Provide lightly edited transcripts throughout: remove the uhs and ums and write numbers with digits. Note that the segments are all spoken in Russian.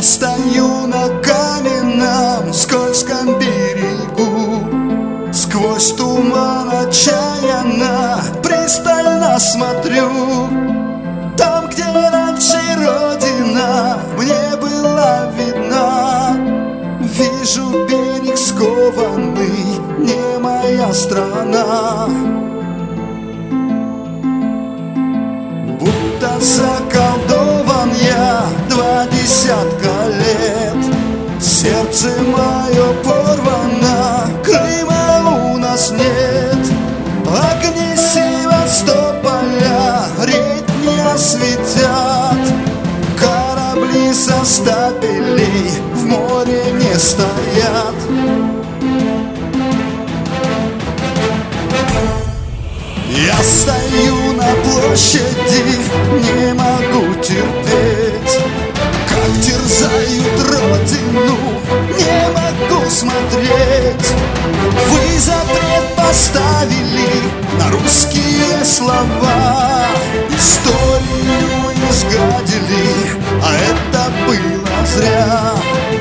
стою на каменном скользком берегу, сквозь туман отчаянно пристально смотрю. Там, где раньше родина мне была видна, вижу берег скованный, не моя страна. Будто заколдован я 20 лет, сердце мое порвано, Крыма у нас нет. Огни Севастополя речь не осветят, корабли со стапелей в море не стоят. Я стою на площади, не могу терпеть, как терзают родину, не могу смотреть. Вы запрет поставили на русские слова, историю изгадили, а это было зря.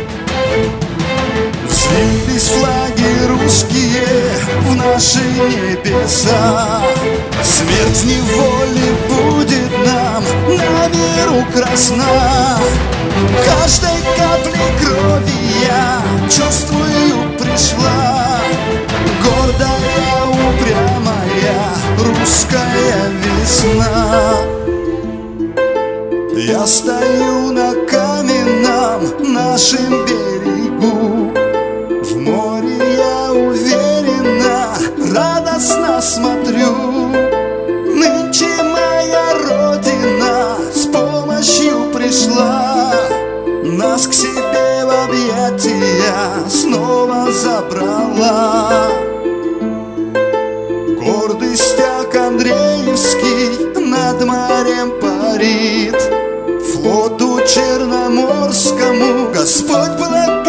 Взвились флаги русские в наши небеса, смерть неволи будет нам на миру красна. Каждой каплей крови я чувствую пришла, гордая, упрямая русская весна. Я стою на каменном нашем берегу, в море я уверенно, радостно смотрю. Нынче моя родина с помощью пришла, нас к себе в объятия снова забрала. Гордый стяг Андреевский над морем парит, флоту Черноморскому Господь благословит.